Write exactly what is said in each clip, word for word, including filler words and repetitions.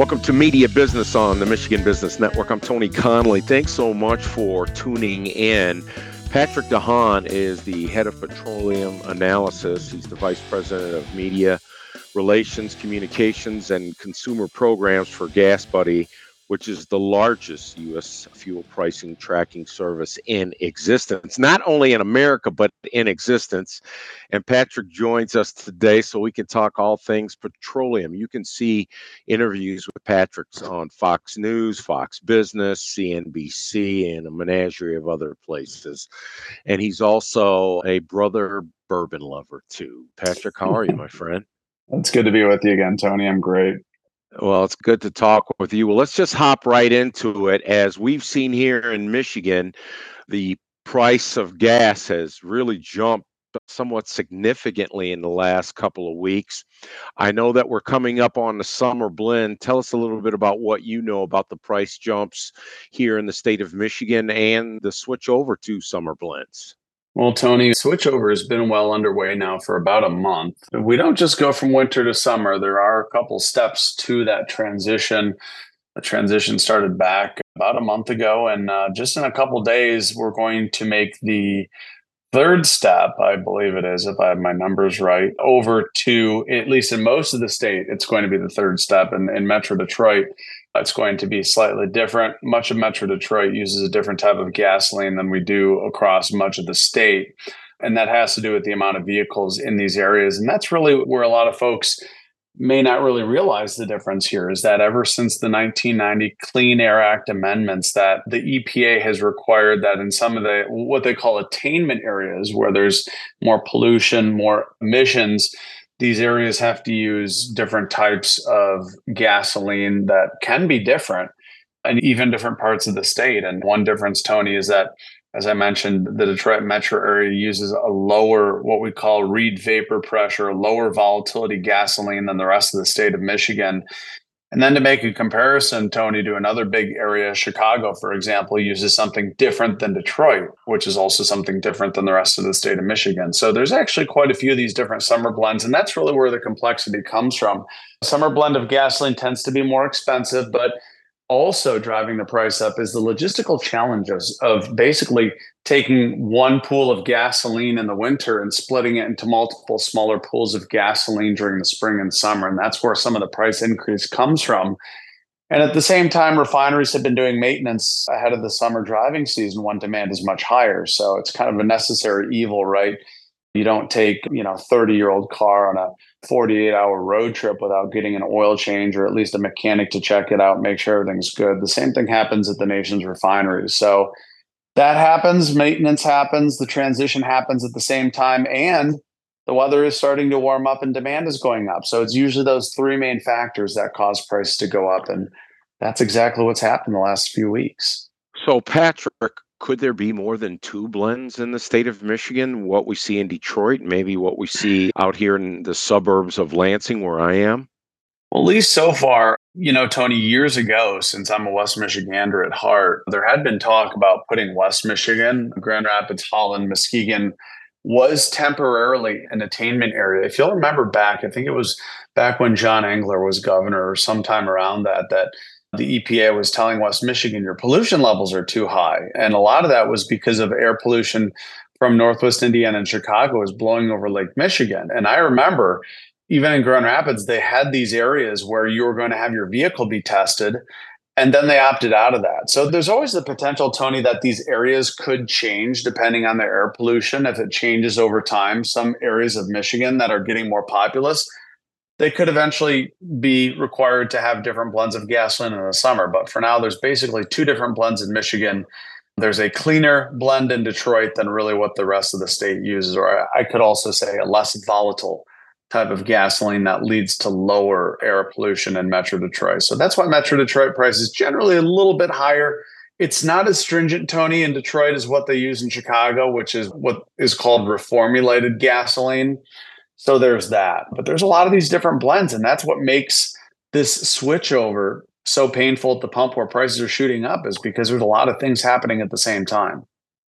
Welcome to Media Business on the Michigan Business Network. I'm Tony Connolly. Thanks so much for tuning in. Patrick DeHaan is the head of petroleum analysis. He's the vice president of media relations, communications, and consumer programs for GasBuddy, which is the largest U S fuel pricing tracking service in existence, not only in America, but in existence. And Patrick joins us today so we can talk all things petroleum. You can see interviews with Patrick's on Fox News, Fox Business, C N B C, and a menagerie of other places. And he's also a brother bourbon lover too. Patrick, how are you, my friend? It's good to be with you again, Tony. I'm great. Well, it's good to talk with you. Well, let's just hop right into it. As we've seen here in Michigan, the price of gas has really jumped somewhat significantly in the last couple of weeks. I know that we're coming up on the summer blend. Tell us a little bit about what you know about the price jumps here in the state of Michigan and the switch over to summer blends. Well, Tony, switchover has been well underway now for about a month. We don't just go from winter to summer. There are a couple steps to that transition. The transition started back about a month ago, and uh, just in a couple days, we're going to make the third step, I believe it is, if I have my numbers right, over to, at least in most of the state, it's going to be the third step. And in Metro Detroit, it's going to be slightly different. Much of Metro Detroit uses a different type of gasoline than we do across much of the state. And that has to do with the amount of vehicles in these areas. And that's really where a lot of folks may not really realize the difference here is that ever since the nineteen ninety Clean Air Act amendments, that the E P A has required that in some of the what they call attainment areas where there's more pollution, more emissions, these areas have to use different types of gasoline that can be different and even different parts of the state. And one difference, Tony, is that, as I mentioned, the Detroit metro area uses a lower, what we call reed vapor pressure, lower volatility gasoline than the rest of the state of Michigan. And then to make a comparison, Tony, to another big area, Chicago, for example, uses something different than Detroit, which is also something different than the rest of the state of Michigan. So there's actually quite a few of these different summer blends, and that's really where the complexity comes from. A summer blend of gasoline tends to be more expensive, but also driving the price up is the logistical challenges of basically taking one pool of gasoline in the winter and splitting it into multiple smaller pools of gasoline during the spring and summer. And that's where some of the price increase comes from. And at the same time, refineries have been doing maintenance ahead of the summer driving season when demand is much higher. So it's kind of a necessary evil, right? You don't take, you know, thirty-year-old car on a forty-eight hour road trip without getting an oil change or at least a mechanic to check it out, make sure everything's good. The same thing happens at the nation's refineries. So that happens, maintenance happens, the transition happens at the same time, and the weather is starting to warm up and demand is going up. So it's usually those three main factors that cause prices to go up. And that's exactly what's happened the last few weeks. So, Patrick, could there be more than two blends in the state of Michigan? What we see in Detroit, maybe what we see out here in the suburbs of Lansing, where I am? Well, at least so far, you know, Tony, years ago, since I'm a West Michigander at heart, there had been talk about putting West Michigan, Grand Rapids, Holland, Muskegon was temporarily an attainment area. If you'll remember back, I think it was back when John Engler was governor or sometime around that, that the E P A was telling West Michigan, your pollution levels are too high. And a lot of that was because of air pollution from Northwest Indiana and Chicago is blowing over Lake Michigan. And I remember even in Grand Rapids, they had these areas where you were going to have your vehicle be tested, and then they opted out of that. So there's always the potential, Tony, that these areas could change depending on the air pollution. If it changes over time, some areas of Michigan that are getting more populous, they could eventually be required to have different blends of gasoline in the summer. But for now, there's basically two different blends in Michigan. There's a cleaner blend in Detroit than really what the rest of the state uses, or I could also say a less volatile type of gasoline that leads to lower air pollution in Metro Detroit. So that's why Metro Detroit price is generally a little bit higher. It's not as stringent, Tony, in Detroit as what they use in Chicago, which is what is called reformulated gasoline. So there's that. But there's a lot of these different blends, and that's what makes this switchover so painful at the pump where prices are shooting up, is because there's a lot of things happening at the same time.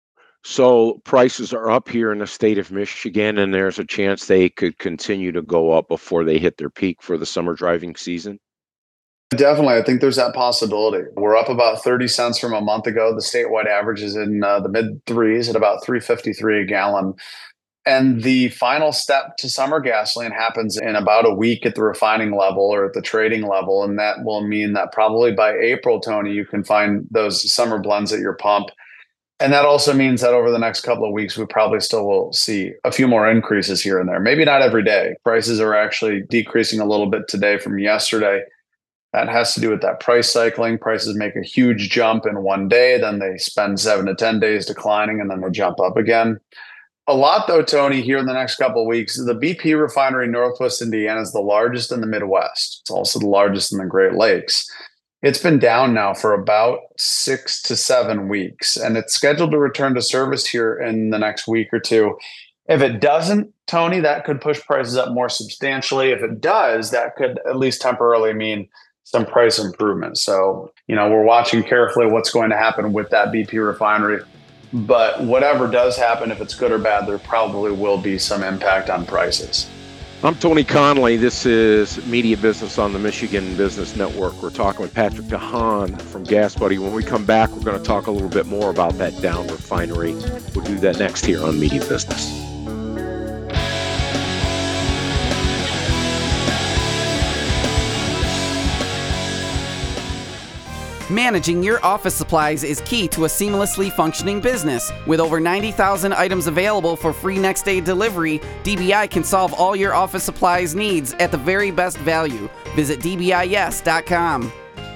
So prices are up here in the state of Michigan, and there's a chance they could continue to go up before they hit their peak for the summer driving season. Definitely. I think there's that possibility. We're up about thirty cents from a month ago. The statewide average is in uh, the mid threes at about three fifty-three a gallon. And the final step to summer gasoline happens in about a week at the refining level or at the trading level. And that will mean that probably by April, Tony, you can find those summer blends at your pump. And that also means that over the next couple of weeks, we probably still will see a few more increases here and there. Maybe not every day. Prices are actually decreasing a little bit today from yesterday. That has to do with that price cycling. Prices make a huge jump in one day, then they spend seven to ten days declining, and then they jump up again. A lot, though, Tony, here in the next couple of weeks. The B P refinery in Northwest Indiana is the largest in the Midwest. It's also the largest in the Great Lakes. It's been down now for about six to seven weeks, and it's scheduled to return to service here in the next week or two. If it doesn't, Tony, that could push prices up more substantially. If it does, that could at least temporarily mean some price improvement. So, you know, we're watching carefully what's going to happen with that B P refinery. But whatever does happen, if it's good or bad, there probably will be some impact on prices. I'm Tony Conley. This is Media Business on the Michigan Business Network. We're talking with Patrick DeHaan from Gas Buddy. When we come back, we're going to talk a little bit more about that down refinery. We'll do that next here on Media Business. Managing your office supplies is key to a seamlessly functioning business. With over ninety thousand items available for free next day delivery, D B I can solve all your office supplies needs at the very best value. Visit D B I S dot com.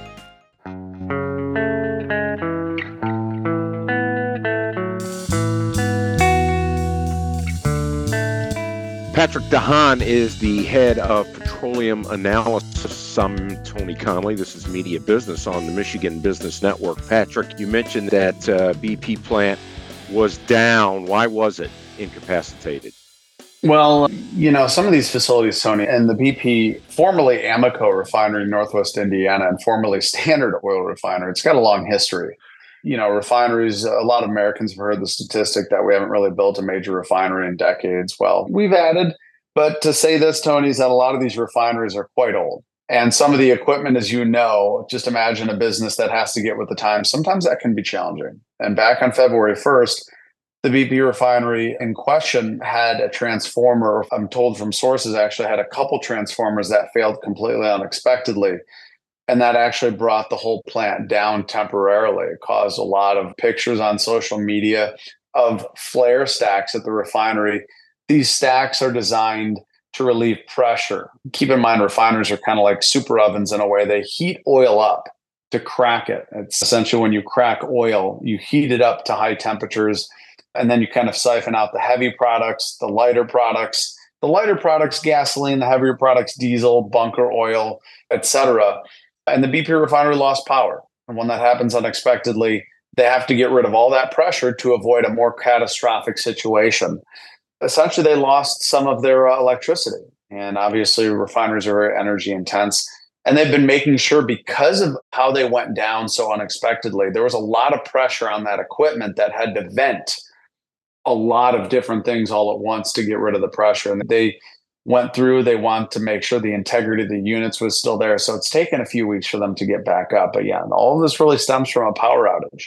Patrick DeHaan is the head of petroleum analysis. I'm Tony Conley. This is Media Business on the Michigan Business Network. Patrick, you mentioned that uh, B P plant was down. Why was it incapacitated? Well, you know, some of these facilities, Tony, and the B P, formerly Amoco refinery in Northwest Indiana and formerly Standard Oil refinery, it's got a long history. You know, refineries, a lot of Americans have heard the statistic that we haven't really built a major refinery in decades. Well, we've added, but to say this, Tony, is that a lot of these refineries are quite old. And some of the equipment, as you know, just imagine a business that has to get with the times. Sometimes that can be challenging. And back on February first, the B P refinery in question had a transformer, I'm told from sources, actually had a couple transformers that failed completely unexpectedly. And that actually brought the whole plant down temporarily. It caused a lot of pictures on social media of flare stacks at the refinery. These stacks are designed to relieve pressure. Keep in mind, refineries are kind of like super ovens in a way. They heat oil up to crack it. It's essentially when you crack oil, you heat it up to high temperatures, and then you kind of siphon out the heavy products, the lighter products, the lighter products, gasoline, the heavier products, diesel, bunker oil, et cetera. And the B P refinery lost power. And when that happens unexpectedly, they have to get rid of all that pressure to avoid a more catastrophic situation. Essentially, they lost some of their uh, electricity. And obviously, refineries are very energy intense. And they've been making sure, because of how they went down so unexpectedly, there was a lot of pressure on that equipment that had to vent a lot of different things all at once to get rid of the pressure. And they went through, they want to make sure the integrity of the units was still there. So it's taken a few weeks for them to get back up. But yeah, all of this really stems from a power outage.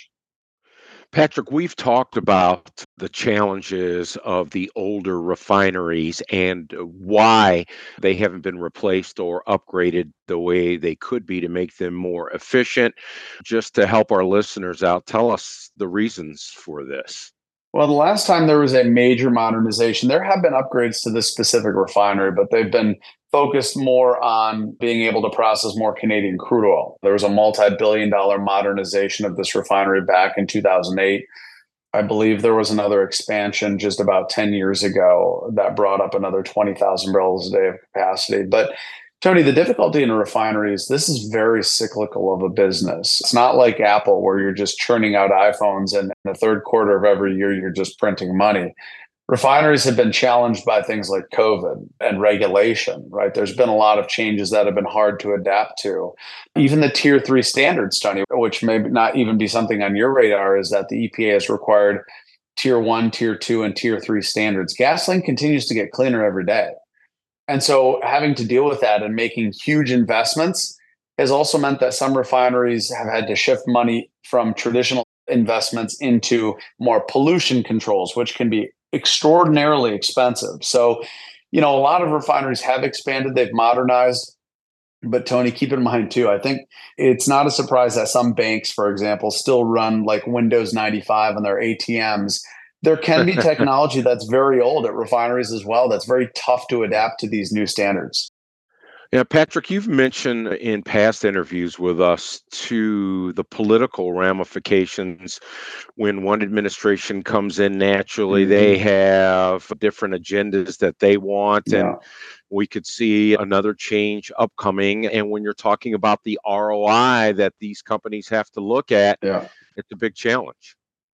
Patrick, we've talked about the challenges of the older refineries and why they haven't been replaced or upgraded the way they could be to make them more efficient. Just to help our listeners out, tell us the reasons for this. Well, the last time there was a major modernization, there have been upgrades to this specific refinery, but they've been focused more on being able to process more Canadian crude oil. There was a multi-billion dollar modernization of this refinery back in two thousand eight. I believe there was another expansion just about ten years ago that brought up another twenty thousand barrels a day of capacity. But Tony, the difficulty in a refinery is this is very cyclical of a business. It's not like Apple where you're just churning out iPhones and in the third quarter of every year, you're just printing money. Refineries have been challenged by things like COVID and regulation, right? There's been a lot of changes that have been hard to adapt to. Even the tier three standards, Tony, which may not even be something on your radar, is that the E P A has required tier one, tier two, and tier three standards. Gasoline continues to get cleaner every day. And so having to deal with that and making huge investments has also meant that some refineries have had to shift money from traditional investments into more pollution controls, which can be extraordinarily expensive. So, you know, a lot of refineries have expanded, they've modernized. But Tony, keep in mind too, I think it's not a surprise that some banks, for example, still run like Windows ninety-five on their A T Ms. There can be technology that's very old at refineries as well that's very tough to adapt to these new standards. Yeah, Patrick, you've mentioned in past interviews with us to the political ramifications when one administration comes in naturally. They Mhm. have different agendas that they want, and Yeah, we could see another change upcoming. And when you're talking about the R O I that these companies have to look at, yeah. it's a big challenge.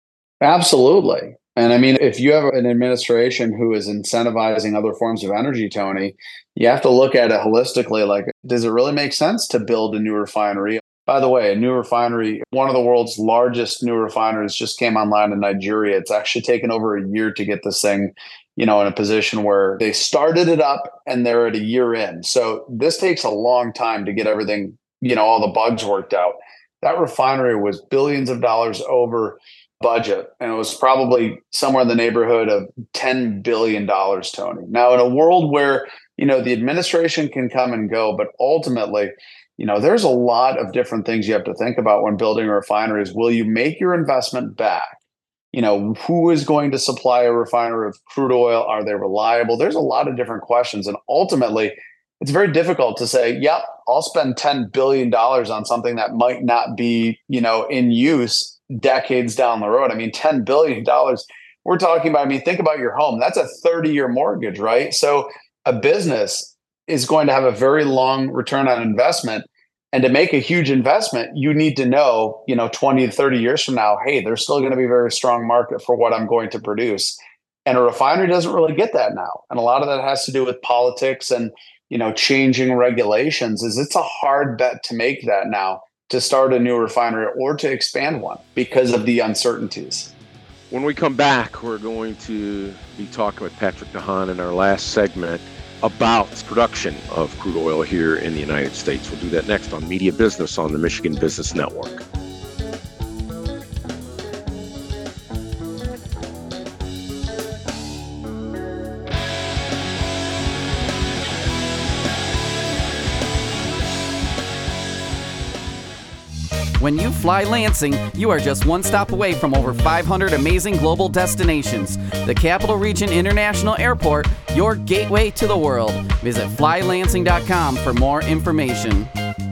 Absolutely. And I mean, if you have an administration who is incentivizing other forms of energy, Tony, you have to look at it holistically. Like, does it really make sense to build a new refinery? By the way, a new refinery, one of the world's largest new refineries just came online in Nigeria. It's actually taken over a year to get this thing, you know, in a position where they started it up and they're at a year in. So this takes a long time to get everything, you know, all the bugs worked out. That refinery was billions of dollars over budget, and it was probably somewhere in the neighborhood of ten billion dollars, Tony. Now, in a world where, you know, the administration can come and go, but ultimately, you know, there's a lot of different things you have to think about when building a refinery. Is will you make your investment back? You know, who is going to supply a refinery of crude oil? Are they reliable? There's a lot of different questions. And ultimately, it's very difficult to say, yep, I'll spend ten billion dollars on something that might not be, you know, in use decades down the road. I mean, ten billion dollars, we're talking about, I mean, think about your home. That's a thirty year mortgage, right? So a business is going to have a very long return on investment. And to make a huge investment, you need to know, you know, twenty to thirty years from now, hey, there's still going to be a very strong market for what I'm going to produce. And a refinery doesn't really get that now. And a lot of that has to do with politics and, you know, changing regulations. Is it's a hard bet to make that now, to start a new refinery or to expand one because of the uncertainties. When we come back, we're going to be talking with Patrick DeHaan in our last segment about production of crude oil here in the United States. We'll do that next on Media Business on the Michigan Business Network. When you fly Lansing, you are just one stop away from over five hundred amazing global destinations. The Capital Region International Airport, your gateway to the world. Visit fly lansing dot com for more information.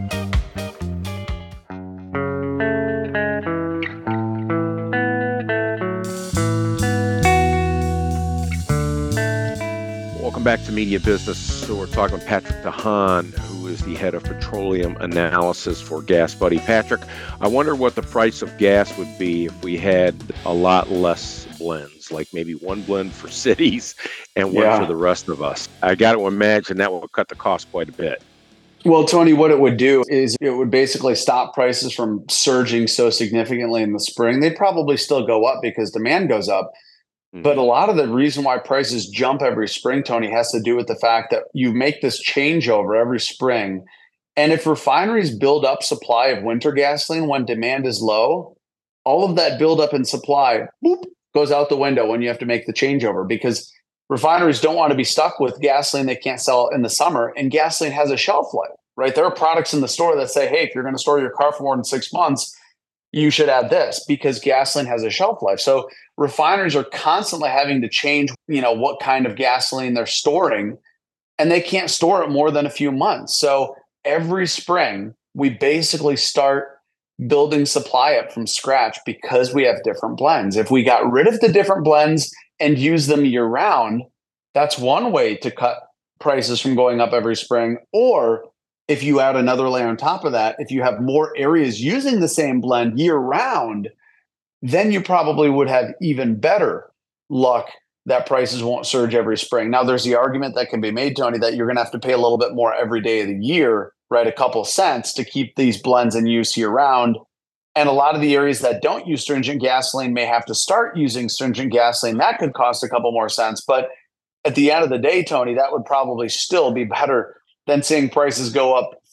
Welcome back to Media Business. So we're talking with Patrick DeHaan, who is the head of petroleum analysis for GasBuddy. Patrick, I wonder what the price of gas would be if we had a lot less blends, like maybe one blend for cities and one Yeah. for the rest of us. I got to imagine that will cut the cost quite a bit. Well, Tony, what it would do is it would basically stop prices from surging so significantly in the spring. They'd probably still go up because demand goes up. But a lot of the reason why prices jump every spring, Tony, has to do with the fact that you make this changeover every spring. And if refineries build up supply of winter gasoline when demand is low, all of that buildup in supply boop, goes out the window when you have to make the changeover, because refineries don't want to be stuck with gasoline they can't sell in the summer. And gasoline has a shelf life, right? There are products in the store that say, hey, if you're going to store your car for more than six months, you should add this because gasoline has a shelf life. So refineries are constantly having to change, you know, what kind of gasoline they're storing, and they can't store it more than a few months. So every spring, we basically start building supply up from scratch because we have different blends. If we got rid of the different blends and use them year round, that's one way to cut prices from going up every spring. Or if you add another layer on top of that, if you have more areas using the same blend year round, then you probably would have even better luck that prices won't surge every spring. Now, there's the argument that can be made, Tony, that you're going to have to pay a little bit more every day of the year, right? A couple cents to keep these blends in use year round. And a lot of the areas that don't use stringent gasoline may have to start using stringent gasoline. That could cost a couple more cents. But at the end of the day, Tony, that would probably still be better than seeing prices go up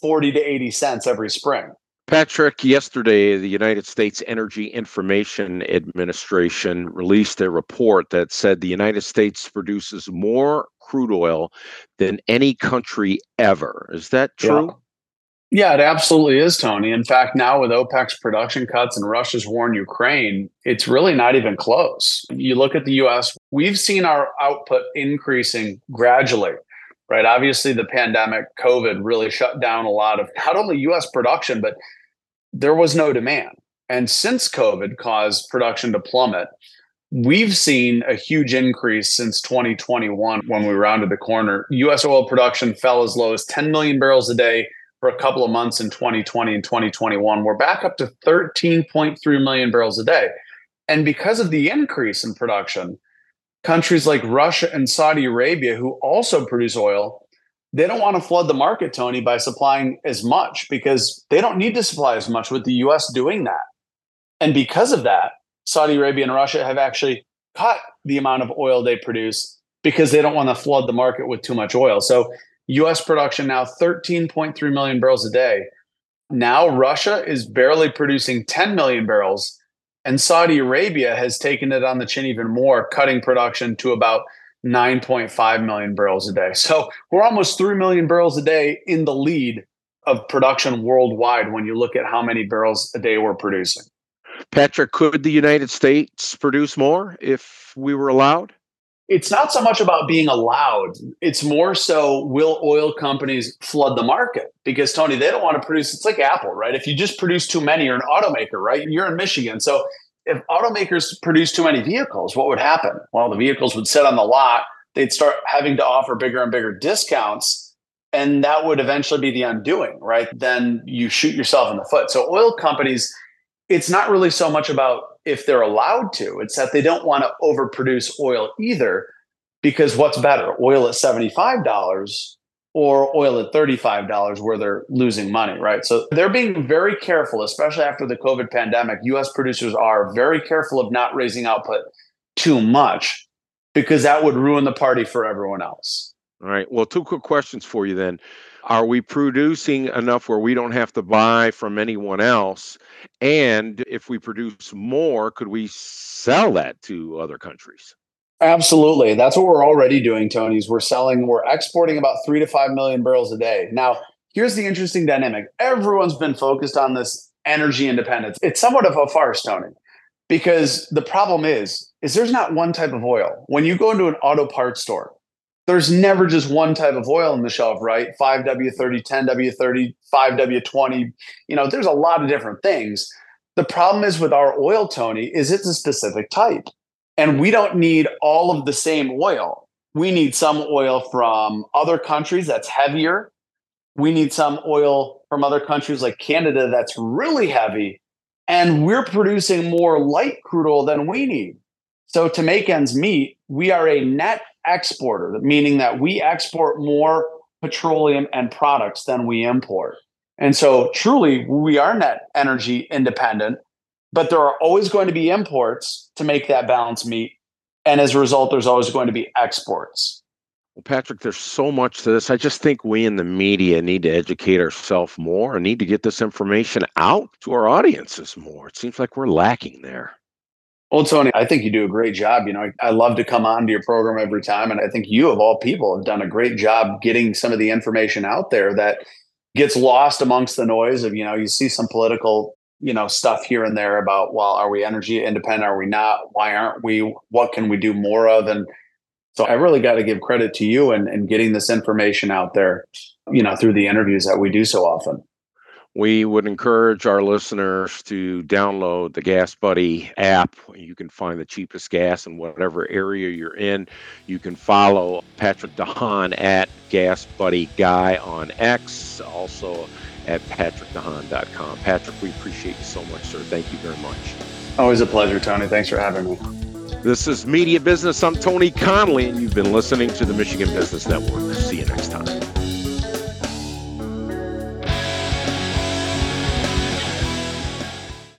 forty to eighty cents every spring. Patrick, yesterday, the United States Energy Information Administration released a report that said the United States produces more crude oil than any country ever. Is that true? Yeah. Yeah, it absolutely is, Tony. In fact, now with OPEC's production cuts and Russia's war in Ukraine, it's really not even close. You look at the U S, we've seen our output increasing gradually, right? Obviously, the pandemic, COVID really shut down a lot of not only U S production, but there was no demand. And since COVID caused production to plummet, we've seen a huge increase since twenty twenty-one when we rounded the corner. U S oil production fell as low as ten million barrels a day for a couple of months in twenty twenty and twenty twenty-one. We're back up to thirteen point three million barrels a day. And because of the increase in production, countries like Russia and Saudi Arabia, who also produce oil, they don't want to flood the market, Tony, by supplying as much because they don't need to supply as much with the U S doing that. And because of that, Saudi Arabia and Russia have actually cut the amount of oil they produce because they don't want to flood the market with too much oil. So U S production now thirteen point three million barrels a day. Now Russia is barely producing ten million barrels, and Saudi Arabia has taken it on the chin even more, cutting production to about nine point five million barrels a day. So we're almost three million barrels a day in the lead of production worldwide when you look at how many barrels a day we're producing. Patrick, could the United States produce more if we were allowed? It's not so much about being allowed. It's more so, will oil companies flood the market? Because, Tony, they don't want to produce. It's like Apple, right? If you just produce too many, you're an automaker, right? You're in Michigan. So if automakers produce too many vehicles, what would happen? Well, the vehicles would sit on the lot. They'd start having to offer bigger and bigger discounts. And that would eventually be the undoing, right? Then you shoot yourself in the foot. So oil companies, it's not really so much about if they're allowed to, it's that they don't want to overproduce oil either, because what's better, oil at seventy-five dollars or oil at thirty-five dollars where they're losing money, right? So they're being very careful, especially after the COVID pandemic. U S producers are very careful of not raising output too much because that would ruin the party for everyone else. All right. Well, two quick questions for you then. Are we producing enough where we don't have to buy from anyone else? And if we produce more, could we sell that to other countries? Absolutely. That's what we're already doing, Tony. Is we're selling, we're exporting about three to five million barrels a day. Now, here's the interesting dynamic. Everyone's been focused on this energy independence. It's somewhat of a farce, Tony, because the problem is, is there's not one type of oil. When you go into an auto parts store, there's never just one type of oil on the shelf, right? five W thirty, ten W thirty, five W twenty. You know, there's a lot of different things. The problem is with our oil, Tony, is it's a specific type. And we don't need all of the same oil. We need some oil from other countries that's heavier. We need some oil from other countries like Canada that's really heavy. And we're producing more light crude oil than we need. So to make ends meet, we are a net exporter, meaning that we export more petroleum and products than we import. And so truly, we are net energy independent, but there are always going to be imports to make that balance meet. And as a result, there's always going to be exports. Well, Patrick, there's so much to this. I just think we in the media need to educate ourselves more and need to get this information out to our audiences more. It seems like we're lacking there. Well, Tony, I think you do a great job. You know, I love to come on to your program every time. And I think you, of all people, have done a great job getting some of the information out there that gets lost amongst the noise of, you know, you see some political, you know, stuff here and there about, well, are we energy independent? Are we not? Why aren't we? What can we do more of? And so I really got to give credit to you and, and getting this information out there, you know, through the interviews that we do so often. We would encourage our listeners to download the Gas Buddy app. You can find the cheapest gas in whatever area you're in. You can follow Patrick DeHaan at Gas Buddy Guy on X, also at patrick dehaan dot com. Patrick, we appreciate you so much, sir. Thank you very much. Always a pleasure, Tony. Thanks for having me. This is Media Business. I'm Tony Connolly, and you've been listening to the Michigan Business Network. See you next time.